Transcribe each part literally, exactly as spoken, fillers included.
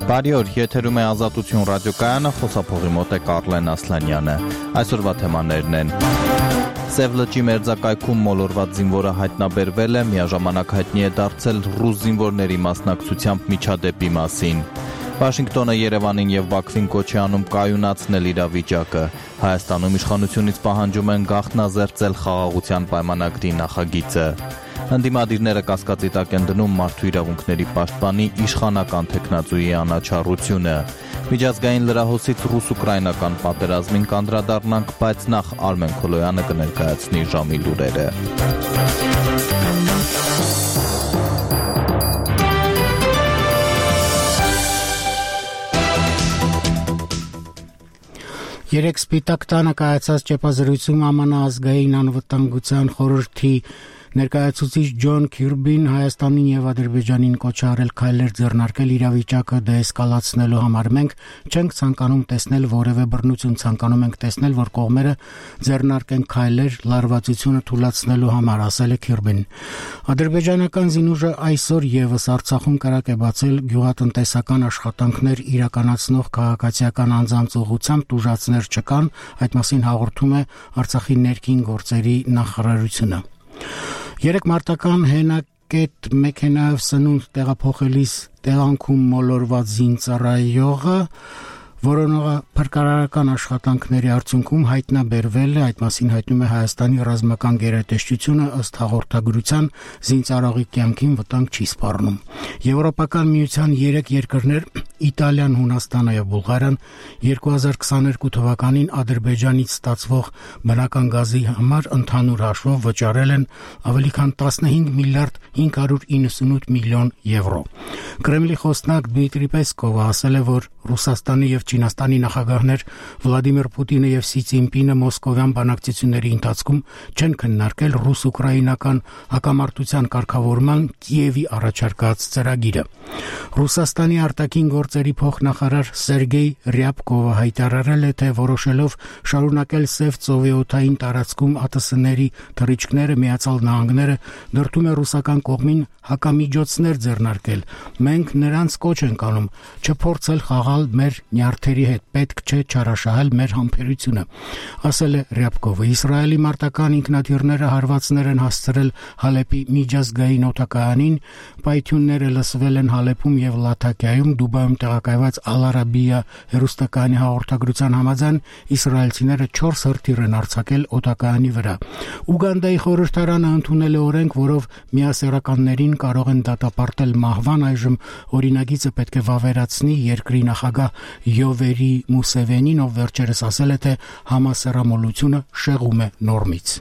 Բարի օր, եթերում է Ազատություն ռադիոկայանը, խոսափողի մոտ է Կարլեն Ասլանյանը։ Այսօրվա թեմաներն են. Սև լճի մերձակայքում մոլորված զինվորը հայտնաբերվել է, միաժամանակ հայտնի է դարձել ռուս զինվորների մասնակցությամբ միջադեպի մասին։ Վաշինգտոնը Երևանին եւ Բաքվին կոչ է անում կայունացնել իրավիճակը։ Հայաստանում իշխանությունից պահանջում են գաղտնազերծել խաղաղության պայմանագրի նախագիծը։ Ընդդիմադիրները կասկածի տակ են դնում մարդու իրավունքների պաշտպանի իշխանական թեկնածուի անաչառությունը։ Միջազգային լրահոսից ռուս-ուկրաինական պատերազմին կանդրադառնանք, բայց նախ Արմեն Քոլոյանը կներկայացնի ժամի լուրերը։ Երեք Սպիտակ տանը կայացած ճեպազրույցում ԱՄՆ ազգային անվտանգության խորհրդի ներկայացուցիչ Ջոն Քիրբին Հայաստանին եւ Ադրբեջանին կոչ արել քայլեր ձեռնարկել իրավիճակը դեէսկալացնելու համար։ Մենք չենք ցանկանում տեսնել որևէ բռնություն, ցանկանում ենք տեսնել, որ կողմերը ձեռնարկեն քայլեր լարվածությունը թույլատնելու համար, ասել է Քիրբին։ Ադրբեջանական զինուժը այսօր եւս Արցախում կրակ է բացել գյուղատնտեսական աշխատանքներ իրականացնող քաղաքացիական անձանց ուղղությամբ, տուժածներ չկան, այդ մասին հաղորդում է Արցախի ներքին գործերի նախարարությունը։ Երեք մարտական հենակետ մեքենայով սնունդ տեղափոխելիս տեղանքում մոլորված զինծառայողը որոնողը փրկարարական աշխատանքների արդյունքում հայտնաբերվել է, այդ մասին հայտնում է Հայաստանի ռազմական գերատեսչությունը, ըստ հաղորդագրության զինծառայողի կյանքին վտանգ չի սպառնում։ Եվրոպական միության երեք երկրներ Իտալիան, Հունաստանը եւ Բուլղարիան երկու հազար քսաներկու թվականին Ադրբեջանից ստացվող բնական գազի համար ընդհանուր հաշվով վճարել են ավելի քան տասնհինգ միլիարդ հինգ հարյուր իննսունութ միլիոն եվրո։ Կրեմլի խոսնակ Դմիտրի Պեսկովը ասել է, որ Ռուսաստանի եւ Չինաստանի նախագահներ Վլադիմիր Պուտինը եւ Սի Ցինպինը մոսկովյան բանակցությունների ընթացքում չեն քննարկել ռուս-ուկրաինական հակամարտության կարգավորման Կիևի առաջարկած ծրագիրը։ Ռուսաստանի արտաքին գործերի փոխնախարար Սերգեյ Ռյաբկովը հայտարարել է, թե որոշելով շարունակել Սև ծովի օդային տարածքում ԱՏՍ-ների թռիչքները, Միացյալ Նահանգները դրդում է ռուսական կողմին հակամիջոցներ ձեռնարկել։ Մենք նրանց կոչ ենք անում չփորձել խաղալ մեր նյարդերի հետ, պետք չէ չարաշահել մեր համբերությունը, ասել է Ռյաբկովը։ Իսրայելի մարտական ինքնաթիռները հարվածներ են հասցրել Հալեպի միջազգային օդակայանին, պայթյունները լսվել են Հալեպում եւ Լաթակիայում, Դուբայում տեղակայված Ալ-Արաբիա հեռուստակայանի հաղորդագրության համաձայն իսրայելցիները չորս հրթիռ են արձակել օդակայանի վրա։ Ուգանդայի խորհրդարանը ընդունել է օրենք, որով միասեռականներին կարող են դատապարտել մահվան, այժմ օրինագիծը պետք է վավերացնի երկրի նախագահ Յովերի Մուսևենին, ով վերջերս ասել է, թե համասեռամոլությունը շեղում է նորմից։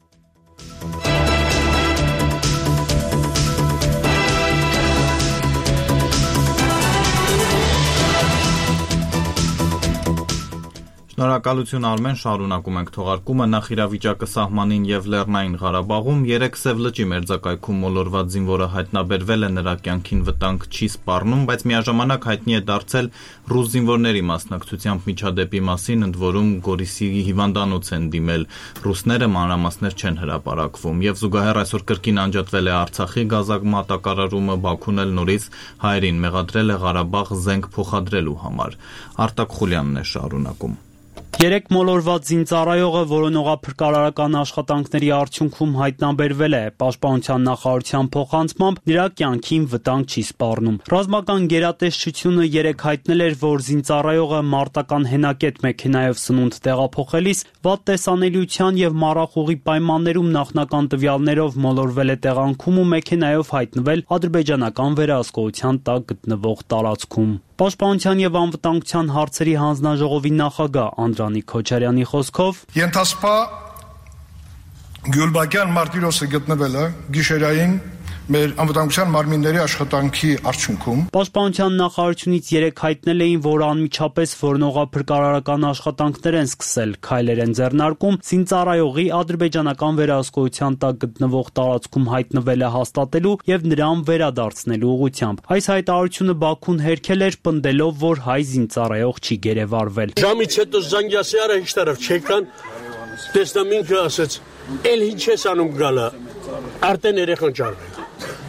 Շնորհակալություն Արմեն, շարունակում ենք թողարկումը։ Նախ իրավիճակը սահմանին եւ Լեռնային Ղարաբաղում երեք Սև լճի մերձակայքում մոլորված զինվորը հայտնաբերվել է, նրա կյանքին վտանգ չի սպառնում, բայց միաժամանակ հայտնի է դարձել ռուս զինվորների մասնակցությամբ միջադեպի մասին, ընդ որում Գորիսի հիվանդանոց են դիմել ռուսները, մանրամասներ չեն հրապարակվում, եւ զուգահեռ այսօր կրկին անջատվել է Արցախի գազամատակարարումը, Բաքուն էլ նորից հայերին մեղադրել է Ղարաբաղ զենք փոխադրելու համար։ Արտակ Խուլյանն է շարունակում։ Երեք մոլորված զինծառայողը որոնողափրկարարական աշխատանքների արդյունքում հայտնաբերվել է, Պաշտպանության նախարարության փոխանցմամբ նրա կյանքին վտանգ չի սպառնում։ Ռազմական գերատեսչությունը երեկ հայտնել էր, որ զինծառայողը մարտական հենակետ մեքենայով սնունդ տեղափոխելիս վատ տեսանելիության եւ մառախուղի պայմաններում նախնական տվյալներով մոլորվել է տեղանքում ու մեքենայով հայտնվել ադրբեջանական վերահսկողության տակ գտնվող տարածքում։ Պաշտպանության եւ անվտանգության հարցերի հանձնաժողովի նախագահ Անդրանիկ Քոչարյանի խոսքով Ենթասպա Գյուլբակյան Մարտիրոսը գտնվել է գիշերային մեր անվտանգության մարմինների աշխատանքի արդյունքում։ Պաշտպանության նախարարությունից երեք հայտնել էին, որ անմիջապես որոնողափրկարարական աշխատանքներ են սկսել, քայլեր են ձեռնարկում, զինծառայողի ադրբեջանական վերահսկողության տակ գտնվող տարածքում հայտնվել է հաստատելու եւ նրան վերադարձնելու ուղղությամբ։ Այս հայտարարությունը Բաքուն հերքել էր, պնդելով, որ հայ զինծառայող չի գերեվարվել։ Ժամից հետո Զանգյասյարը հիշտարավ չեկան, տեսնամ ինքը ասեց, «Էլ ինչ ես անում գալը, արդեն երեխան ճարվել»։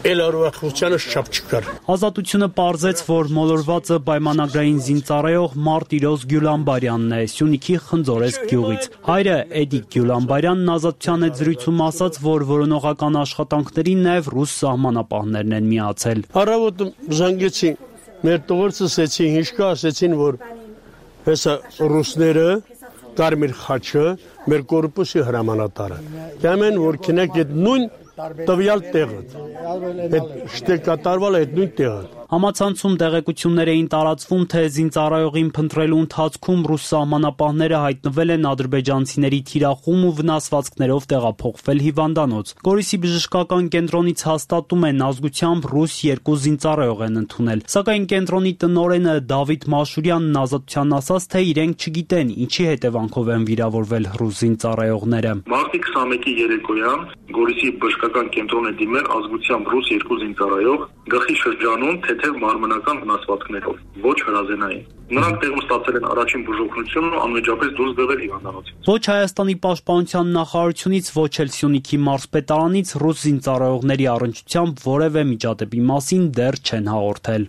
էլ առողջությունը շապ չկար։ Ազատությունը պարզեց, որ մոլորվածը պայմանագրային զինծառայող Մարտ Իրոս Գյուլամբարյանն է, Սյունիքի Խնձորեսկ գյուղից։ Հայրը Էդիկ Գյուլամբարյանն ազատության հետ զրույցում ասաց, որ որոնողական աշխատանքներին նաև ռուս սահմանապահներն են միացել։ Առավոտը զանգեցին, մեր տղերքը ասեցին, ինչ կա, ասեցին, որ հեսա ռուսները Կարմիր խաչը մեր կորպուսի հրամանատարը։ Դեմեն որ քնեք այդ նույն տվյալ տեղը։ Այդ շտե կատարվալ այդ նույն տեղը։ Համացանցում տեղեկություններ էին տարածվում, թե զինծառայողին փնտրելու ընթացքում ռուս սահմանապահները հայտնվել են ադրբեջանցիների թիրախում ու վնասվածքներով տեղափոխվել հիվանդանոց։ Գորիսի բժշկական կենտրոնից հաստատում են ազգությամբ ռուս երկու զինծառայող են ընդունել։ Սակայն կենտրոնի տնօրենը Դավիթ Մաշուրյանն Ազատությանն ասաց, թե իրենք չգիտեն ինչի հետևանքով են վիրավորվել ռուս զինծառայողները։ Մարտի քսանմեկի երեկոյան Գորիսի բժշկական կենտրոն է դիմել ազգությամբ ռուս երկու զինծառայող գլխի շրջանում թեթև մարմնական վնասվածքներով, ոչ հրազենային։ Նրանք տեղում ստացել են առաջին բուժօգնությունն ու անմիջապես դուրս բերվել հիվանդանոցից։ Ոչ Հայաստանի պաշտպանության նախարարությունից, ոչ էլ Սյունիքի մարզպետարանից ռուս զինծառայողների առնչությամբ որևէ միջադեպի մասին դեռ չեն հաղորդել։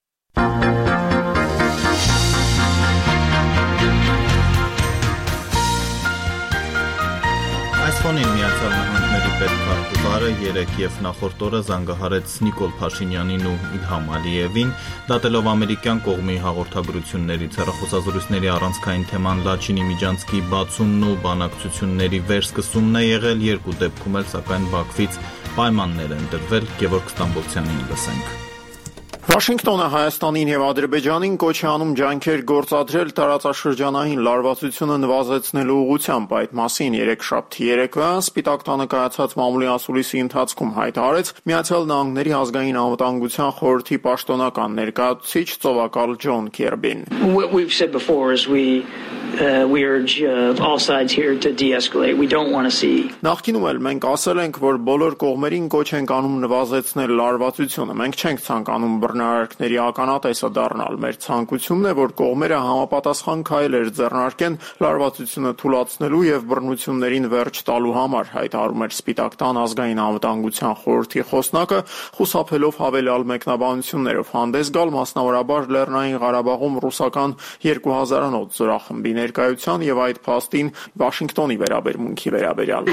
Այսօրին Միացյալ Նահանգների պետքարտուղարը երեկ եւ նախորդ օրը զանգահարեց Նիկոլ Փաշինյանին ու Իլհամ Ալիևին, դատելով ամերիկյան կողմի հաղորդագրություններից հեռախոսազրույցների առանցքային թեման Լաչինի միջանցքի բացումն ու բանակցությունների վերսկսումն է եղել, երկու դեպքում էլ սակայն Բաքվից պայմաններ են դրվել, Գևորգ Ստամբոլցյանին լսենք։ Վաշինգտոնը Հայաստանին եւ Ադրբեջանին կոչ է անում ջանքեր գործադրել տարածաշրջանային լարվածությունը նվազեցնելու ուղղությամբ։ Այդ մասին երեքշաբթի երեկոյան Սպիտակ տանը կայացած մամուլի ասուլիսի ընթացքում հայտարարեց Միացյալ Նահանգների ազգային անվտանգության խորհրդի պաշտոնական ներկայացուցիչ ծովակալ Ջոն Քերբին։ What we've said before is we uh, we urge uh, all sides here to de-escalate. We don't want to see. Նախկինում էլ մենք ասել ենք, որ բոլոր կողմերին կոչ ենք անում նվազեցնել լարվածությունը։ Մենք չենք ցանկանում բռնարարքների ականատեսը դառնալ։ Մեր ցանկությունն է, որ կողմերը համապատասխան քայլեր ձեռնարկեն լարվածությունը թույլատնելու եւ բռնություններին վերջ տալու համար, հայտարարում էր Սպիտակ տան ազգային անվտանգության խորհրդի խոսնակը, խուսափելով հավելյալ մեկնաբանություններով հանդես գալ մասնավորաբար Լեռնային Ղարաբաղում ռուսական երկու հազարանոց զորախմբի ներկայության եւ այդ փաստին Վաշինգտոնի վերաբերմունքի վերաբերյալ։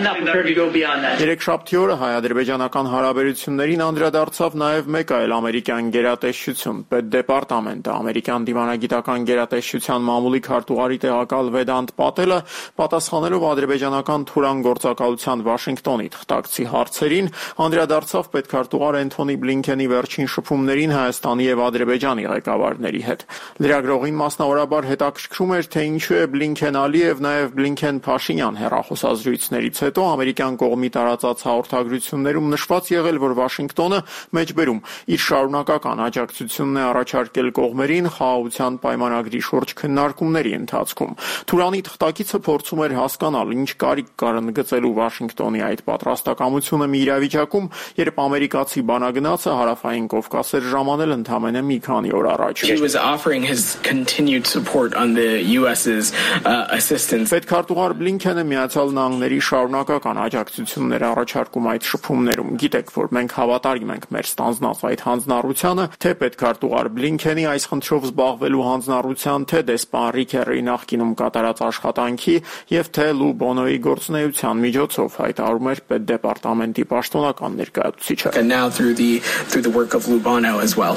Երեքշաբթի օրը հայ-ադրբեջանական հարաբերություններին անդրադարձավ նաեւ մեկ այլ ամերիկյան գերատեսչություն, Պետդեպարտամենտը, ամերիկյան դիվանագիտական գերատեսչության մամուլի քարտուղարի տեղակալ Վեդանտ Պատելը, պատասխանելով ադրբեջանական թուրան գործակալության Վաշինգտոնի թղթակցի հարցերին, անդրադարձավ պետքարտուղար Էնթոնի Բլինքենի վերջին շփումներին Հայաստանի եւ Ադրբեջանի ղեկավարների հետ։ Լրագրողին մասնավորաբար հետաքրքրում էր, թե ինչու է Բլինքեն-Ալիև, նաեւ Բլինքեն-Փաշինյան հեռախոսազրույցներից հետո ամերիկյան կողմի տարածած հաղորդագրություններում նշված եղել, որ Վաշինգտոնը մեջբերում իր շարունակական աջակցությունն է առաջարկել կողմերին խաղաղության պայմանագրի շուրջ քննարկումների ընթացքում։ Թուրանի թղթակիցը փորձում էր հասկանալ, ինչ կարիք կար ընդգծելու Վաշինգտոնի այդ պատրաստակամությունը մի իրավիճակում, երբ ամերիկացի բանագնացը հարավային Կովկաս էր ժամանել ընդամենը մի քանի օր առաջ։ He was offering his continued support on the U S's uh, assistance. Պետքարտուղար Բլինքենը Միացյալ Նահանգների շարունակական աջակցություններ առաջարկում այդ շփումներում։ Գիտեք, որ մենք հավատարիմ ենք մեր ստանձնած այդ հանձնառությանը, թե պետքարտուղար Բլինքենի այս խնդրով զբաղվելու հանձնառության, թե դեսպան Ռիքերի նախկինում կատարած աշխատանքի եւ թե Լու Բոնոյի գործունեության միջոցով, հայտարարում էր պետդեպարտամենտի պաշտոնական ներկայացուցիչը։ And now through the through the work of Lou Bono as well.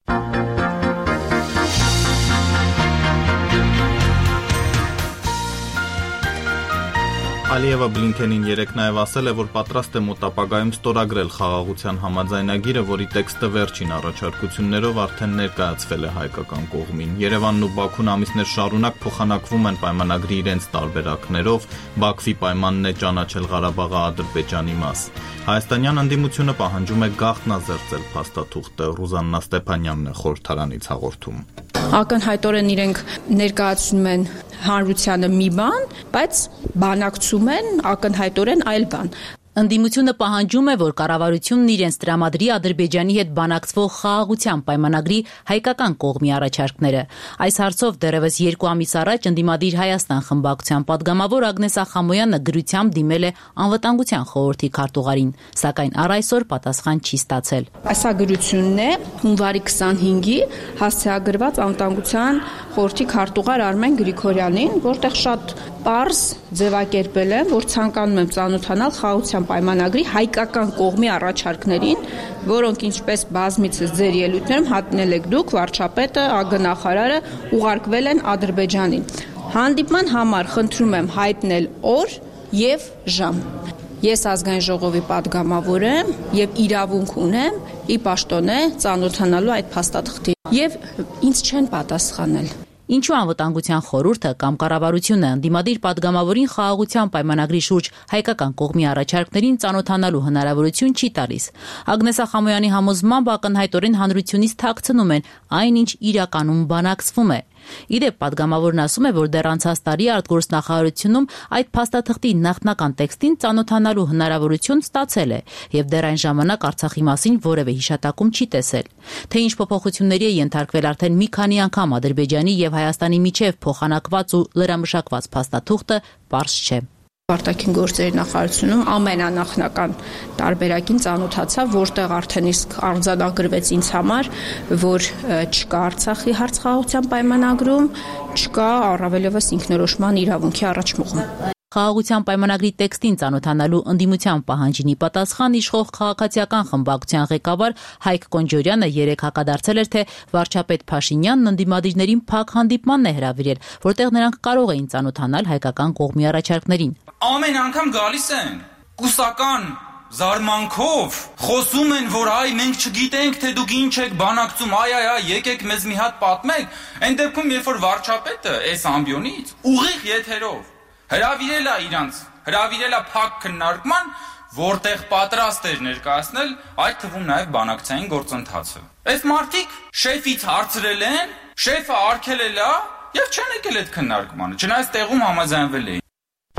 Ալիևը Բլինքենին երեկ նաև ասել է, որ պատրաստ է մոտ ապագայում ստորագրել խաղաղության համաձայնագիրը, որի տեքստը վերջին առաջարկություններով արդեն ներկայացվել է հայկական կողմին։ Երևանն ու Բաքուն ամիսներ շարունակ փոխանակվում են պայմանագրի իրենց տարբերակներով, Բաքվի պայմանն է ճանաչել Ղարաբաղը Ադրբեջանի մաս։ Հայաստանյան ընդդիմությունը պահանջում է գաղտնազերծել փաստաթուղթը, Ռուզաննա Ստեփանյանն է խորհրդարանից հաղորդում։ Ակնհայտորեն իրենք ներկայացնում են հանրությանը մի բան, բայց բանակցում են ակնհայտորեն այլ բան։ Ընդդիմությունը պահանջում է, որ կառավարությունն իրենց տրամադրի Ադրբեջանի հետ բանակցվող խաղաղության պայմանագրի հայկական կողմի առաջարկները։ Այս հարցով դեռևս երկու ամիս առաջ ընդդիմադիր Հայաստան խմբակցության падգամավոր Ագնես Ախամոյանը գրությամբ դիմել է Անվտանգության խորհրդի քարտուղարին, սակայն առ այսօր պատասխան չի ստացել։ Ասագրությունն է հունվարի քսանհինգի հասցեագրված Անվտանգության խորհրդի քարտուղար Արմեն Գրիգորյանին, որտեղ շատ պարզ ձևակերպել եմ, որ ցանկանում եմ ծանոթանալ խաղաղության պայմանագրի հայկական կողմի առաջարկներին, որոնք ինչպես բազմիցս ձեր ելույթներում հայտնել եք դուք, վարչապետը, ԱԳ նախարարը ուղարկվել են Ադրբեջանին։ Հանդիպման համար խնդրում եմ հայտնել օր եւ ժամ։ Ես ազգային ժողովի падգամավոր եմ եւ իրավունք ունեմ ի պաշտոնե ծանոթանալու այդ փաստաթղթին եւ ինձ չեն պատասխանել։ Ինչու Անվտանգության խորհուրդը կամ կառավարությունը ընդդիմադիր падգամավորին խաղաղության պայմանագրի շուրջ հայկական կողմի առաջարկներին ծանոթանալու հնարավորություն չի տալիս։ Ագնես Ախամոյանի համոզմամբ ակնհայտորեն հանրությունից թաքցնում են այն, ինչ իրականում բանակցվում է։ Իդեպ падգամավորն ասում է, որ դեռ անցած տարի արտգործնախարարությունում այդ փաստաթղթի նախնական տեքստին ծանոթանալու հնարավորություն ստացել է եւ դեռ այն ժամանակ Արցախի մասին որևէ հիշատակում չի տեսել։ Թե ինչ փոփոխությունների է ենթարկվել արդեն մի քանի անգամ Ադրբեջանի եւ Հայաստանի միջև փոխանակված ու լրամշակված փաստաթուղթը պարզ չէ։ Արտաքին գործերի նախարարությունում ամենանախնական տարբերակին ծանոթացա, որտեղ արդեն իսկ արձանագրվեց ինձ համար, որ չկա Արցախի հարցխաղաղության պայմանագրում, չկա առավելևս ինքնորոշման իրավունքի առաջմուխում։ Խաղաղության պայմանագրի տեքստին ծանոթանալու ընդդիմության պահանջին ի պատասխան իշխող քաղաքացիական խմբակցության ղեկավար Հայկ Կոնջորյանը երեկ հակադարձել էր, թե վարչապետ Փաշինյանն ընդդիմադիրներին փակ հանդիպմանն է հրավիրել, որտեղ նրանք կարող էին ծանոթանալ հայկական կողմի առաջարկներին։ Ամեն անգամ գալիս են կուսական զարմանքով խոսում են, որ այ մենք չգիտենք, թե դուք ինչ եք բանակցում, այ այ այ եկեք մեզ մի հատ պատմեք։ Այն դեպքում, երբ որ վարչապետը այս ամբիոնից ուղիղ եթերով հրավիրել է իրանց, հրավիրել է փակ քննարկման, որտեղ պատրաստ էր ներկայացնել այդ թվում նաև բանակցային գործընթացը։ Այս մարդիկ շեֆից հարցրել են, շեֆը արգելել է եւ չեն եկել այդ քննարկմանը, չնայած տեղում համաձայնվել էին։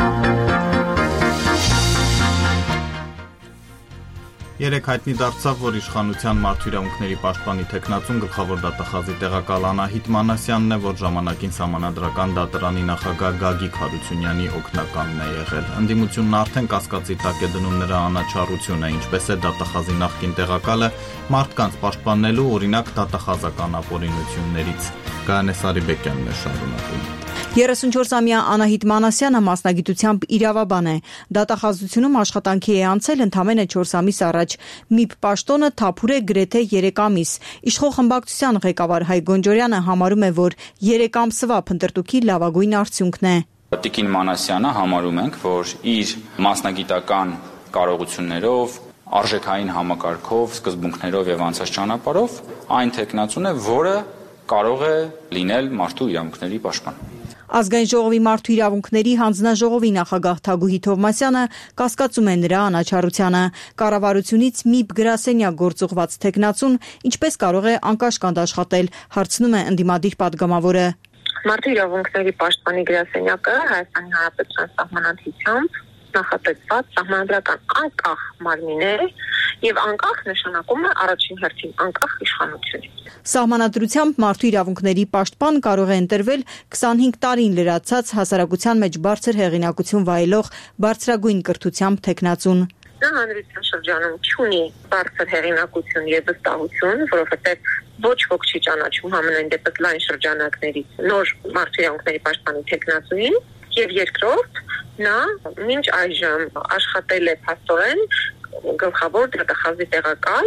Երեկ հայտնի դարձավ, որ իշխանության մարդու պաշտպանի թեկնածուն գլխավոր դատախազի տեղակալ Անահիտ Մանասյանն է, որ ժամանակին Սահմանադրական դատարանի նախագահ Գագիկ Հարությունյանի օգնականն է եղել։ Ընդդիմությունն արդեն կասկածի տակ է դնում նրա անաչառությունը, ինչպես է դատախազի նախկին տեղակալը մարդկանց պաշտպանելու, օրինակ դատախազական ապօրինություններից։ Գայանե Սարիբեկյանն է շարունակում։ երեսունչորսամյա Անահիտ Մանասյանը մասնագիտությամբ իրավաբան է։ Դատախազությունում աշխատանքի է անցել ընդամենը չորս ամիս առաջ։ ՄԻՊ պաշտոնը թափուր է գրեթե երեք ամիս։ Իշխող խմբակցության ղեկավար Հայկ Կոնջորյանը համարում է, որ երեք ամսվա փնտրտուքի լավագույն արդյունքն է։ Տիկին Մանասյանը համարում ենք, որ իր մասնագիտական կարողություններով, արժեքային համակարգով, սկզբունքներով եւ անցած ճանապարհով այն թեկնածուն է, որը կարող է լինել մարդու իրավունքների պաշտպան։ Ազգային ժողովի մարդու իրավունքների հանձնաժողովի նախագահ Թագուհի Թովմասյանը կասկածում է նրա անաչառությանը։ Կառավարությունից ՄԻՊ գրասենյակ գործուղված թեկնածուն ինչպես կարող է անկաշկանդ աշխատել, հարցնում է ընդդիմադիր падգամավորը։ Մարդու իրավունքների պաշտպանի գրասենյակը Հայաստանի Հանրապետության սահմանադրությամբ նախատեսված սահմանադրական անկախ մարմին է եւ անկախ նշանակում է առաջին հերթին անկախ իշխանություն։ Սահմանադրությամբ մարդու իրավունքների պաշտպան կարող է ընտրվել քսանհինգ տարին լրացած հասարակության մեջ բարձր հեղինակություն վայելող բարձրագույն կրթությամբ թեկնածուն։ Նա հանրության շրջանում չունի բարձր հեղինակություն եւ վստահություն, որովհետեւ ոչ ոք չի ճանաչում համենայն դեպս լայն շրջանակներից նոր մարդու իրավունքների պաշտպանի թեկնածուին եւ երկրորդ նա մինչ այժմ աշխատել է փաստորեն գլխավոր դատախազի տեղակալ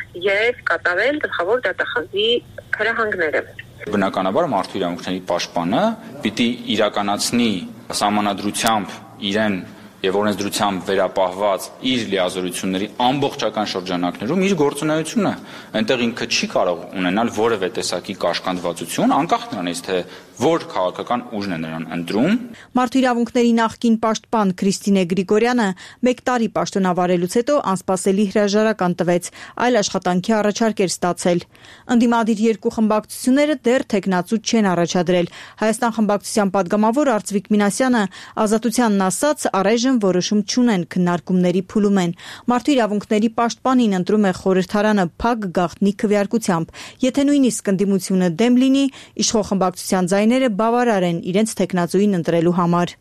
եւ կատարել գլխավոր դատախազի հրահանգները։ Բնականաբար մարդու իրավունքների պաշտպանը պիտի իրականացնի սահմանադրությամբ իրեն եւ օրենսդրությամբ վերապահված իր լիազորությունների ամբողջական շրջանակներում իր գործունեությունը, այնտեղ ինքը չի կարող ունենալ որևէ տեսակի կաշկանդվածություն, անկախ նրանից թե որ քաղաքական ուժն է նրան ընտրում։ Մարդու իրավունքների նախկին պաշտպան Քրիստինե Գրիգորյանը մեկ տարի պաշտոնավարելուց հետո անսպասելի հրաժարական տվեց, այլ աշխատանքի առաջարկ էր ստացել։ Ընդդիմադիր երկու խմբակցությունները դեռ թեկնածու չեն առաջադրել։ Հայաստան խմբակցության падգամավոր Արծվիկ Մինասյանը ազատությանն ասաց, առայժմ այժմ որոշում չունեն, քննարկումների փուլում են։ Մարդու իրավունքների պաշտպանին ընտրում է խորհրդարանը փակ գաղտնի քվեարկությամբ։ Եթե նույնիսկ ընդդիմությունը դեմ լինի, իշխող խմբակցության ձայները բավարար են իրենց թեկնածուին ընտրելու համար։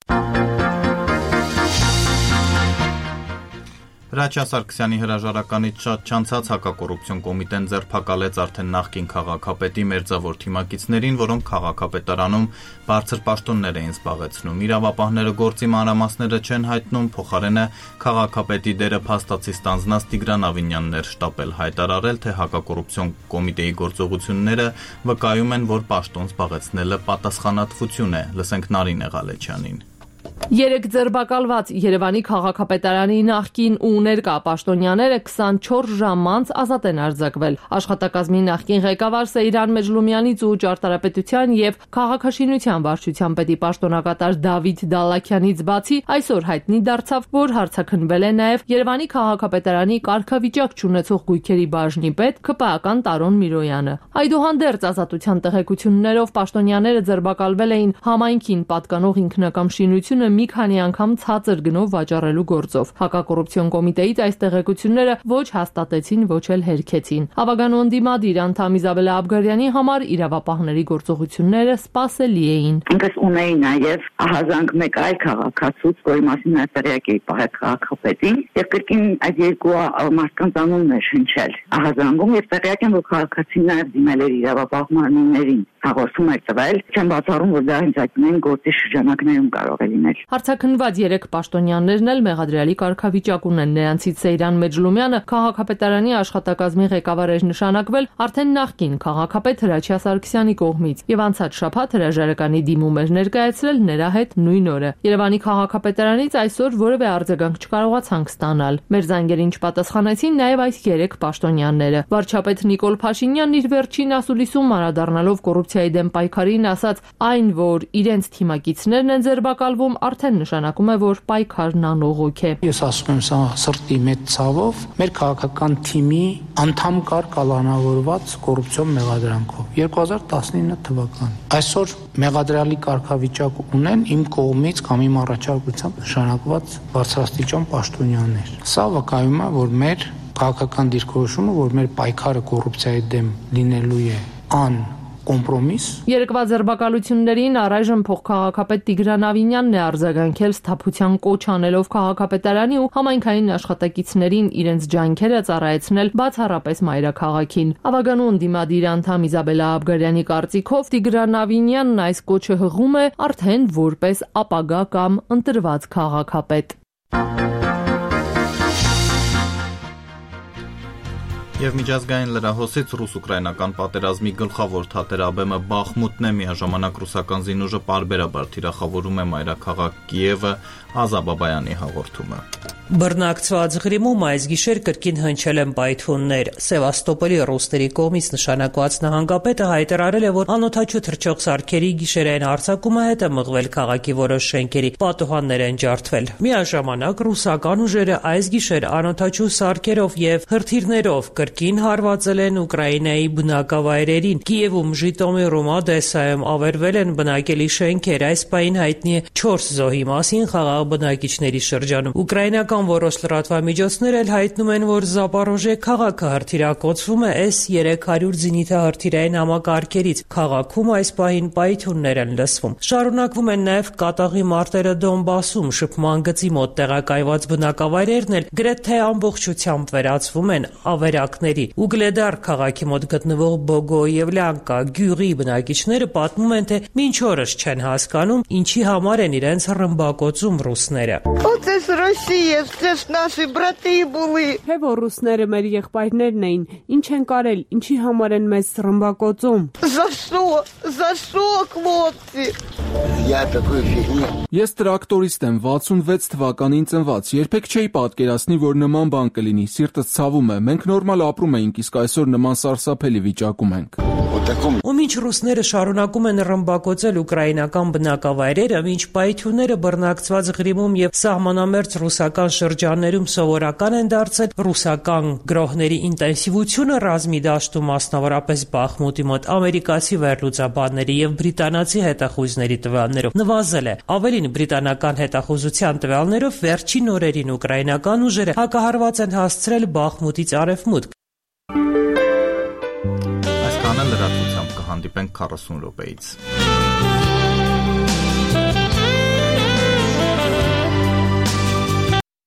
Հրաչյա Սարգսյանի հրաժարականից շատ չանցած հակակոռուպցիոն կոմիտեն ձերբակալեց արդեն նախկին քաղաքապետի մերձավոր թիմակիցներին, որոնք քաղաքապետարանում բարձր պաշտոններ էին զբաղեցնում։ Իրավապահները գործի մանրամասները չեն հայտնում, փոխարենը քաղաքապետի դերը փաստացի ստանձնած Տիգրան Ավինյանն էր շտապել հայտարարել, թե հակակոռուպցիոն կոմիտեի գործողությունները վկայում են, որ պաշտոն զբաղեցնելը պատասխանատվություն է։ Լսենք Նարինե Ղալեչյանին։ Երեք ձերբակալված Երևանի քաղաքապետարանի նախկին ու ներկա պաշտոնյաները քսանչորս ժամ անց ազատ են արձակվել։ Աշխատակազմի նախկին ղեկավար Սեյրան Մեջլումյանից ու ճարտարապետության եւ քաղաքաշինության վարչության պետի պաշտոնակատար Դավիթ Դալլաքյանից բացի այսօր հայտնի դարձավ, որ հարցաքննվել է նաեւ Երևանի քաղաքապետարանի կարգավիճակ չունեցող գույքերի բաժնի պետ ՔՊԱ-ական Տարոն Միրոյանը։ Այդուհանդերձ ազատության տեղեկություններով պաշտոնյաները ձերբակալվել էին համայնքին պատկանող ինքնակամ շինությունը մի քանի անգամ ցածր գնով վաճառելու գործով։ Հակակոռուպցիոն կոմիտեից այս տեղեկությունները ոչ հաստատեցին, ոչ էլ հերքեցին։ Ավագանու ընդդիմադիր անդամ Իզաբելա Աբգարյանի համար իրավապահների գործողությունները սպասելի էին։ Ինքս ունեի նաև ահազանգ մեկ այլ քաղաքացուց, որի մասին նա տեղյակ էի պահել քաղաքապետին, եւ կրկին այդ երկու մարդկանց անուններ հնչել ահազանգում եւ տեղյակ եմ, որ քաղաքացին նաև դիմել էր իրավապահմաններին հաղորդում էր տվել, չեմ բացառում, որ դա հենց այդ նույն գործի շրջանակներում կարող է լինել։ Հարցաքննված երեք պաշտոնյաներն էլ մեղադրյալի կարգավիճակ ունեն։ Նրանցից Սեյրան Մեջլումյանը քաղաքապետարանի աշխատակազմի ղեկավար էր նշանակվել արդեն նախկին քաղաքապետ Հրաչյա Սարգսյանի կողմից եւ անցած շաբաթ հրաժարականի դիմում էր ներկայացրել նրա հետ նույն օրը։ Երևանի քաղաքապետարանից այսօր որևէ արձագանք չկարողացանք ստանալ։ Մեր զանգերին չպատասխանեցին նաեւ այս երեք պաշտոնյաները։ Վարչապետ Նիկոլ Փաշինյանն իր վերջին ասուլիսում անդրադառնալով կոռուպցիայի դեմ պայքարին ասաց, այն, որ իրենց թիմակիցներն են ձերբակալվում, արդեն նշանակում է, որ պայքարն անողոք է։ Ես ասում եմ սա սրտի մեծ ցավով, մեր քաղաքական թիմի անդամ կար կալանավորված կոռուպցիոն մեղադրանքով երկու հազար տասնինը թվական։ Այսօր մեղադրյալի կարգավիճակ ունեն իմ կողմից կամ իմ առաջարկությամբ նշանակված բարձրաստիճան պաշտոնյաներ։ Սա վկայում է, որ մեր քաղաքական դիրքորոշումը, որ մեր պայքարը կոռուպցիայի դեմ լինելու է ան կոմպրոմիս։ Երկվա ձերբակալություններին առայժմ փոխքաղաքապետ Տիգրան Ավինյանն է արձագանքել սթափության կոչ անելով քաղաքապետարանի ու համայնքային աշխատակիցներին իրենց ջանքերը ծառայեցնել բացառապես մայրաքաղաքին։ Ավագանու ընդդիմադիր անդամ Իզաբելա Աբգարյանի կարծիքով Տիգրան Ավինյանն այս կոչը հղում է արդեն որպես ապագա կամ ընտրված քաղաքապետ։ Եվ միջազգային լրահոսից ռուս-ուկրաինական պատերազմի գլխավոր թատերաբեմը Բախմուտն է, միաժամանակ ռուսական զինուժը պարբերաբար թիրախավորում է մայրաքաղաք Կիևը, Ազա Բաբայանի հաղորդումը։ Բռնակցված Ղրիմում այս գիշեր կրկին հնչել են պայթյուններ։ Սևաստոպոլի ռուսների կողմից նշանակված նահանգապետը հայտարարել է, որ անօդաչու թռչող սարքերի գիշերային արձակումը հետ է մղվել քաղաքի որոշ շենքերի, պատուհաններ են ջարդվել։ Միաժամանակ ռուսական ուժերը այս գիշեր անօդաչու սարքերով եւ հրթիռներով կրկին հարվածել են Ուկրաինայի բնակավայրերին։ Կիևում, Ժիտոմիրում, Օդեսայում ավերվել են բնակելի շենքեր։ Այս պահին հայտնի է չորս զոհի մասին խաղաղ բնակիչների շրջանում։ Ուկրաինական որոշ լրատվամիջոցներ էլ հայտնում են, որ Զապորոժե քաղաքը հրթիռակոծվում է էս երեք հարյուր զինիթահրթիռային համակարգերից։ Քաղաքում այս պահին պայթյուններ են լսվում։ Շարունակվում են նաև կատաղի մարտերը Դոնբասում, շփման գծի մոտ տեղակայված բնակավայրերն էլ գրեթե ամբողջությամբ վերածվում են ավերակների։ Ուգլեդար քաղաքի մոտ գտնվող Բոգոյևլյանկա գյուղի բնակիչները պատմում են, թե մինչ օրս չեն հասկանում, ինչի համար են իրենց ռմբակոծում ռուսները։ Թե որ ռուսները մեր եղբայրներն էին, ինչ են կարել, ինչի համար են մեզ ռմբակոծում։ Ես տրակտորիստ եմ, վաթսունվեց թվականին ծնված, երբեք չէի պատկերացնի, որ նման բան կլինի, սիրտս ցավում է, մենք նորմալ ապրում էինք, իսկ այսօր նման սարսափելի վիճակում ենք։ Ու մինչ ռուսները շարունակում են ռմբակոծել ուկրաինական բնակավայրերը, մինչ պայթյունները բռնակցված Ղրիմում եւ սահմանամերձ ռուսական շրջաններում սովորական են դարձել, ռուսական գրոհների ինտենսիվությունը ռազմի դաշտում, մասնավորապես Բախմուտի մոտ, ամերիկացի վերլուծաբանների եւ բրիտանացի հետախույզների տվյալներով նվազել է։ Ավելին, բրիտանական հետախուզության տվյալներով վերջին օրերին ուկրաինական ուժերը հակահարված են հասցրել Բախմուտից արևմուտք։ Այսքանը լրատվությամբ կհանդիպենք քառասուն րոպեից։